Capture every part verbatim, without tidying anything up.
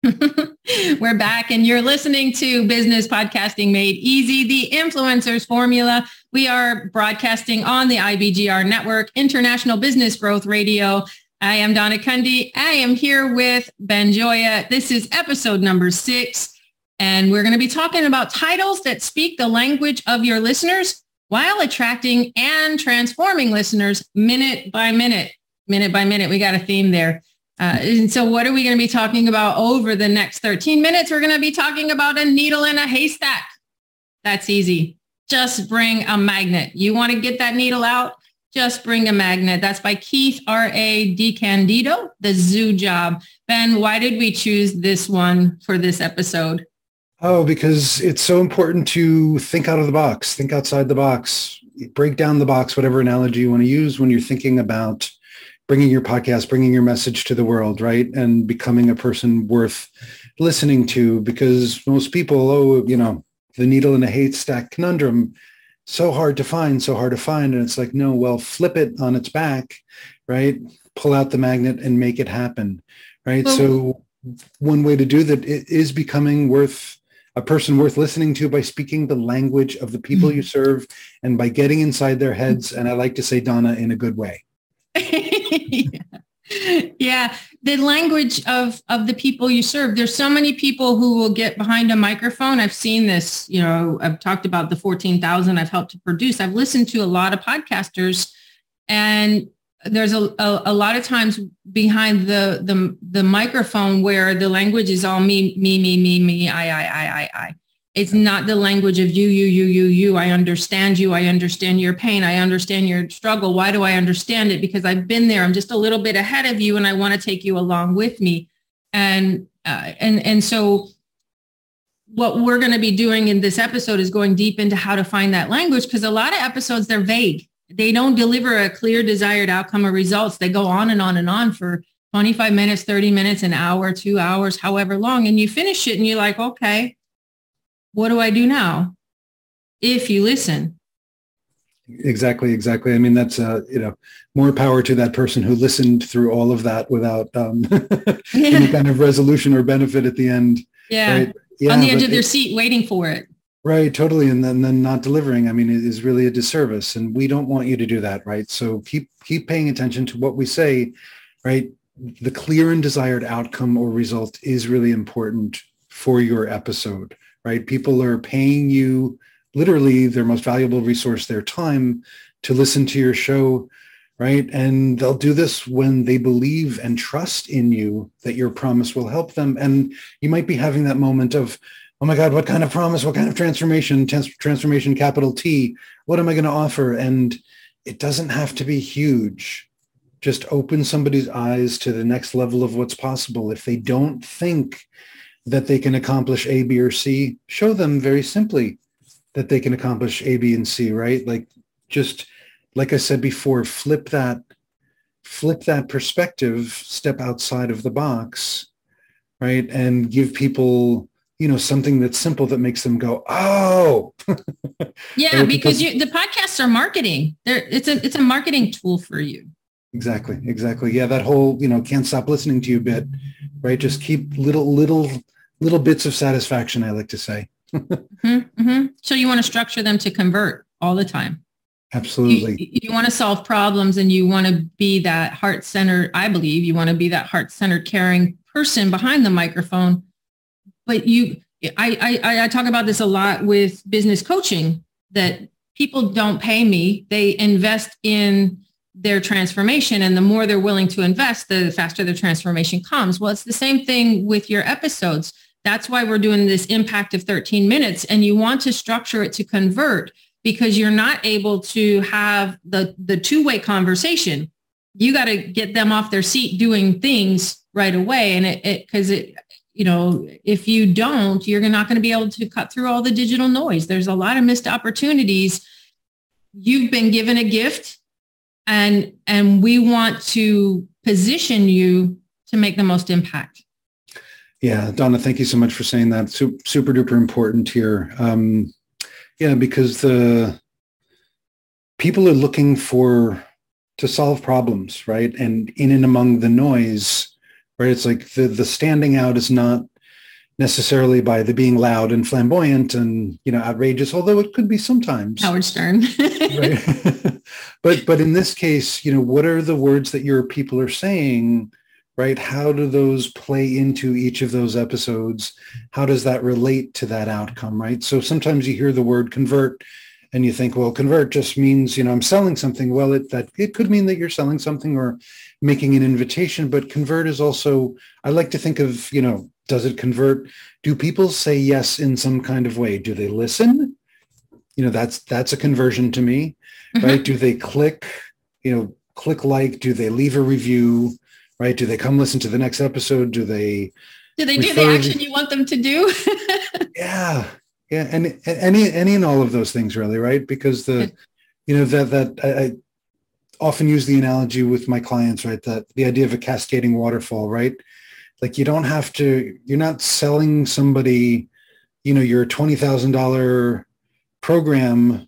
We're back and you're listening to Business Podcasting Made Easy, the Influencers Formula. We are broadcasting on the I B G R Network, International Business Growth Radio. I am Donna Kunde. I am here with Ben Gioia. This is episode number six, and we're going to be talking about titles that speak the language of your listeners while attracting and transforming listeners minute by minute. Minute by minute, we got a theme there. Uh, and so what are we going to be talking about over the next thirteen minutes? We're going to be talking about a needle in a haystack. That's easy. Just bring a magnet. You want to get that needle out? Just bring a magnet. That's by Keith R A DeCandido, The Zoo Job. Ben, why did we choose this one for this episode? Oh, because it's so important to think out of the box, think outside the box, break down the box, whatever analogy you want to use when you're thinking about bringing your podcast, bringing your message to the world, right? And becoming a person worth listening to, because most people, oh, you know, the needle in a haystack conundrum, so hard to find, so hard to find. And it's like, no, well, flip it on its back, right? Pull out the magnet and make it happen, right? Well, so one way to do that is becoming worth a person worth listening to by speaking the language of the people you serve and by getting inside their heads. And I like to say, Donna, in a good way. yeah. yeah, the language of, of the people you serve. There's so many people who will get behind a microphone. I've seen this, you know, I've talked about the fourteen thousand I've helped to produce. I've listened to a lot of podcasters, and there's a, a, a lot of times behind the, the, the microphone where the language is all me, me, me, me, me, I, I, I, I, I. It's not the language of you, you, you, you, you. I understand you. I understand your pain. I understand your struggle. Why do I understand it? Because I've been there. I'm just a little bit ahead of you, and I want to take you along with me. And uh, and and so what we're going to be doing in this episode is going deep into how to find that language, because a lot of episodes, they're vague. They don't deliver a clear desired outcome or results. They go on and on and on for twenty-five minutes, thirty minutes, an hour, two hours, however long. And you finish it and you're like, okay, what do I do now? If you listen. Exactly, exactly. I mean, that's, uh, you know, more power to that person who listened through all of that without um, yeah. any kind of resolution or benefit at the end. Yeah. Right? Yeah, on the edge of their it, seat waiting for it. Right, totally. And then, then not delivering, I mean, it is really a disservice. And we don't want you to do that, right? So keep keep paying attention to what we say, right? The clear and desired outcome or result is really important for your episode. Right? People are paying you literally their most valuable resource, their time, to listen to your show, right? And they'll do this when they believe and trust in you that your promise will help them. And you might be having that moment of, oh my God, what kind of promise, what kind of transformation, trans- transformation, capital T, what am I going to offer? And it doesn't have to be huge. Just open somebody's eyes to the next level of what's possible. If they don't think that they can accomplish A, B, or C, show them very simply that they can accomplish A, B, and C, right? Like, just like I said before, flip that, flip that perspective, step outside of the box, right? And give people, you know, something that's simple that makes them go, oh. Yeah, right? because, because you, the podcasts are marketing. They're, it's a it's a marketing tool for you. Exactly, exactly. Yeah, that whole, you know, can't stop listening to you bit, right? Just keep little, little, little bits of satisfaction, I like to say. mm-hmm, mm-hmm. So you want to structure them to convert all the time. Absolutely. You, you want to solve problems, and you want to be that heart-centered, I believe, you want to be that heart-centered, caring person behind the microphone. But you, I, I, I talk about this a lot with business coaching, that people don't pay me. They invest in their transformation, and the more they're willing to invest, the faster the transformation comes. Well, it's the same thing with your episodes. That's why we're doing this impact of thirteen minutes, and you want to structure it to convert, because you're not able to have the, the two-way conversation. You got to get them off their seat doing things right away. And it, it, cause it, you know, if you don't, you're not going to be able to cut through all the digital noise. There's a lot of missed opportunities. You've been given a gift, and, and we want to position you to make the most impact. Yeah, Donna, thank you so much for saying that. Super, super duper important here. Um, yeah, because the people are looking for to solve problems, right? And in and among the noise, right? It's like the, the standing out is not necessarily by the being loud and flamboyant and, you know, outrageous, although it could be sometimes. Howard Stern. Right. but but in this case, you know, what are the words that your people are saying, right? How do those play into each of those episodes? How does that relate to that outcome, right? So sometimes you hear the word convert and you think, well, convert just means, you know, I'm selling something. Well, it that it could mean that you're selling something or making an invitation, but convert is also, I like to think of, you know, does it convert? Do people say yes in some kind of way? Do they listen? You know, that's that's a conversion to me, mm-hmm. right? Do they click, you know, click like? Do they leave a review, right? Do they come listen to the next episode? Do they do they do the action you want them to do? yeah, yeah, and any any and all of those things, really, right? Because the, you know, that that I, I often use the analogy with my clients, right? That the idea of a cascading waterfall, right? Like you don't have to, you're not selling somebody, you know, your twenty thousand dollars program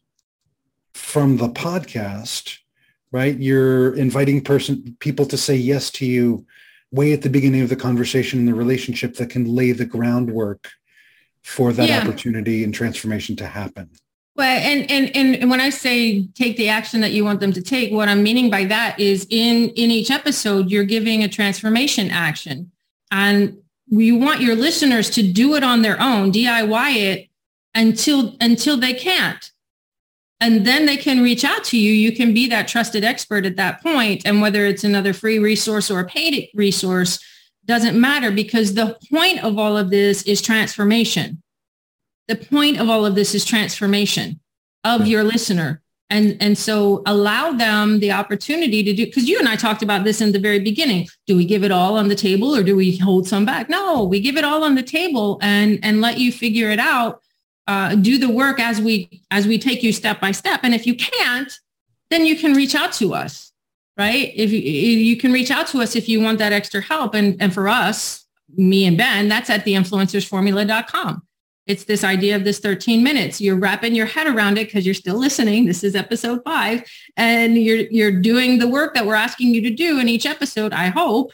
from the podcast, right? You're inviting person people to say yes to you way at the beginning of the conversation in the relationship that can lay the groundwork for that yeah. opportunity and transformation to happen. Well, and, and and when I say take the action that you want them to take, what I'm meaning by that is in, in each episode, you're giving a transformation action. And we want your listeners to do it on their own, D I Y it until until they can't. And then they can reach out to you. You can be that trusted expert at that point. And whether it's another free resource or a paid resource, doesn't matter, because the point of all of this is transformation. The point of all of this is transformation of your listener. And, and so allow them the opportunity to do, because you and I talked about this in the very beginning. Do we give it all on the table or do we hold some back? No, we give it all on the table and, and let you figure it out. Uh, do the work as we as we take you step by step. And if you can't, then you can reach out to us, right? If you, you can reach out to us if you want that extra help. And, and for us, me and Ben, that's at the influencers formula dot com. It's this idea of this thirteen minutes. You're wrapping your head around it because you're still listening. This is episode five. And you're you're doing the work that we're asking you to do in each episode, I hope.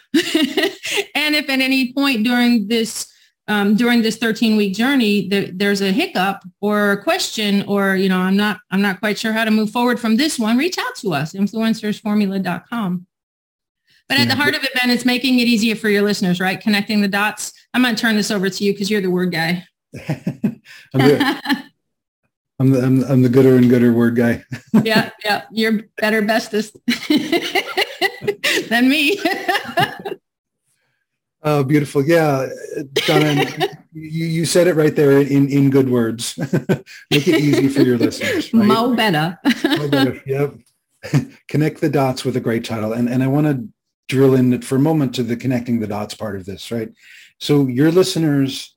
And if at any point during this um, during this thirteen week journey, there, there's a hiccup or a question, or, you know, I'm not I'm not quite sure how to move forward from this one, reach out to us, influencers formula dot com. But at the heart of it, Ben, it's making it easier for your listeners, right? Connecting the dots. I'm going to turn this over to you because you're the word guy. I'm, the, I'm, the, I'm, I'm the gooder and gooder word guy. yeah, yeah. You're better bestest than me. Oh, beautiful. Yeah. Donna, you, you said it right there in, in good words. Make it easy for your listeners. Right? Mo better. Mo better. Yep. Connect the dots with a great title. And, and I want to drill in for a moment to the connecting the dots part of this, right? So your listeners,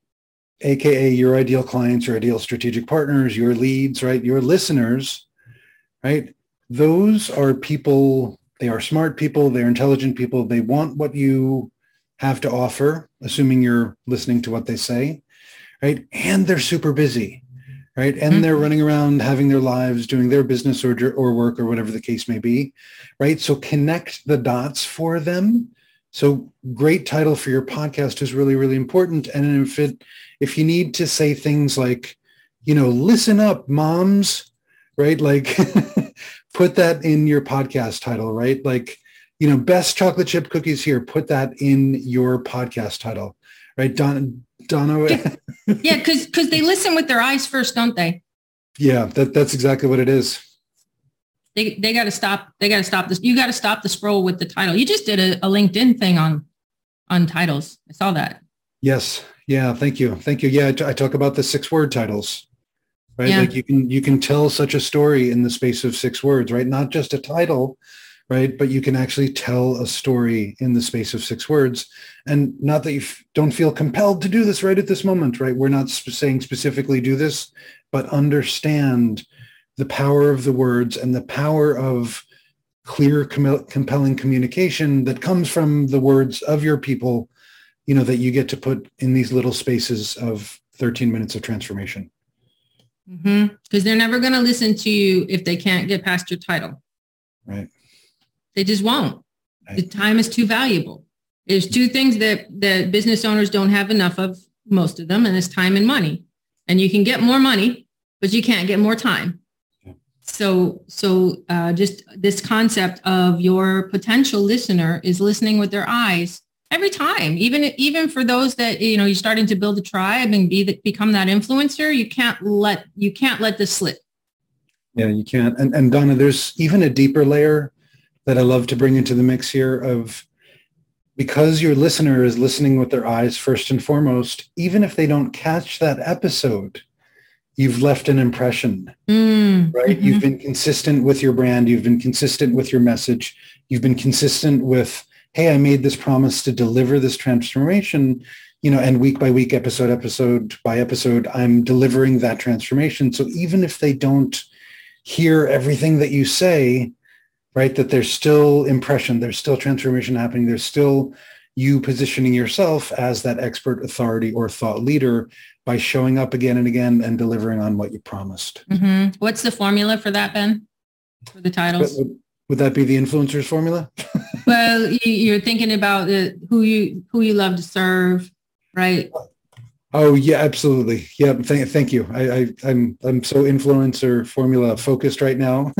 A K A your ideal clients, your ideal strategic partners, your leads, right? Your listeners, right? Those are people, they are smart people, they're intelligent people. They want what you have to offer, assuming you're listening to what they say, right? And they're super busy, right? And mm-hmm. they're running around having their lives, doing their business or, or work or whatever the case may be, right? So connect the dots for them. So great title for your podcast is really, really important. And if it, if you need to say things like, you know, listen up, moms, right? Like put that in your podcast title, right? Like, you know, best chocolate chip cookies here, put that in your podcast title, right? Donna, Donna. Yeah, yeah, because because they listen with their eyes first, don't they? Yeah, that, that's exactly what it is. They they got to stop. They got to stop this. You got to stop the scroll with the title. You just did a, a LinkedIn thing on on titles. I saw that. Yes. Yeah. Thank you. Thank you. Yeah. I, t- I talk about the six word titles, right? Yeah. Like you can you can tell such a story in the space of six words, right? Not just a title, right? But you can actually tell a story in the space of six words. And not that you f- don't feel compelled to do this right at this moment, right? We're not sp- saying specifically do this, but understand the power of the words and the power of clear, com- compelling communication that comes from the words of your people, you know, that you get to put in these little spaces of thirteen minutes of transformation. Mm-hmm. Because they're never going to listen to you if they can't get past your title. Right. They just won't. Right. The time is too valuable. There's two things that, that business owners don't have enough of. most of them, and it's time and money. And you can get more money, but you can't get more time. Yeah. So, so uh, just this concept of your potential listener is listening with their eyes every time, even, even for those that, you know, you're starting to build a tribe and be that become that influencer, you can't let, you can't let this slip. Yeah, you can't. And, and Donna, there's even a deeper layer that I love to bring into the mix here of, because your listener is listening with their eyes first and foremost, even if they don't catch that episode, you've left an impression, mm, right? Mm-hmm. You've been consistent with your brand. You've been consistent with your message. You've been consistent with, hey, I made this promise to deliver this transformation, you know, and week by week, episode, episode by episode, I'm delivering that transformation. So even if they don't hear everything that you say, right, that there's still impression, there's still transformation happening, there's still you positioning yourself as that expert, authority, or thought leader by showing up again and again and delivering on what you promised. Mm-hmm. What's the formula for that, Ben, for the titles? Would, would that be the influencer's formula? Well, you're thinking about the, who you who you love to serve, right? Oh yeah, absolutely. Yeah, thank, thank you. I, I I'm I'm so influencer formula focused right now.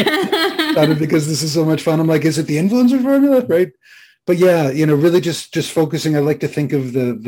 Because this is so much fun. I'm like, is it the influencer formula, right? But yeah, you know, really just just focusing. I like to think of the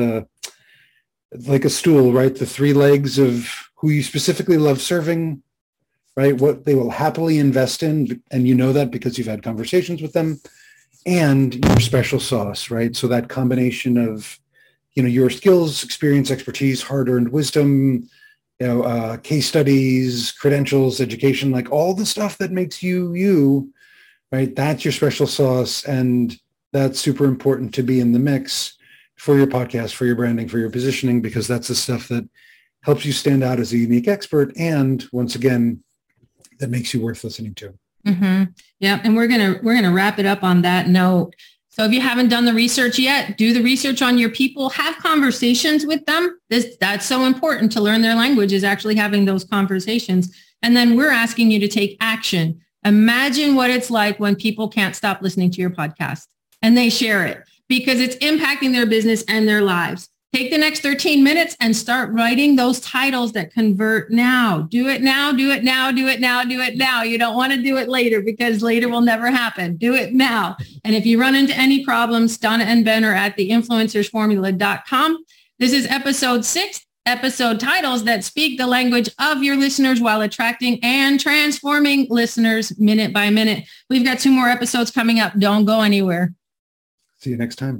the like a stool, right? The three legs of who you specifically love serving, right? What they will happily invest in, and you know that because you've had conversations with them, and your special sauce, right? So that combination of, you know, your skills, experience, expertise, hard-earned wisdom, you know, uh, case studies, credentials, education, like all the stuff that makes you, you, right? That's your special sauce. And that's super important to be in the mix for your podcast, for your branding, for your positioning, because that's the stuff that helps you stand out as a unique expert. And once again, that makes you worth listening to. Mm-hmm. Yeah. And we're going to, we're going to wrap it up on that note. So if you haven't done the research yet, do the research on your people, have conversations with them. This, that's so important to learn their language, is actually having those conversations. And then we're asking you to take action. Imagine what it's like when people can't stop listening to your podcast and they share it because it's impacting their business and their lives. Take the next thirteen minutes and start writing those titles that convert now. Do it now, do it now, do it now, do it now. You don't want to do it later because later will never happen. Do it now. And if you run into any problems, Donna and Ben are at the influencers formula dot com. This is episode six, episode titles that speak the language of your listeners while attracting and transforming listeners minute by minute. We've got two more episodes coming up. Don't go anywhere. See you next time.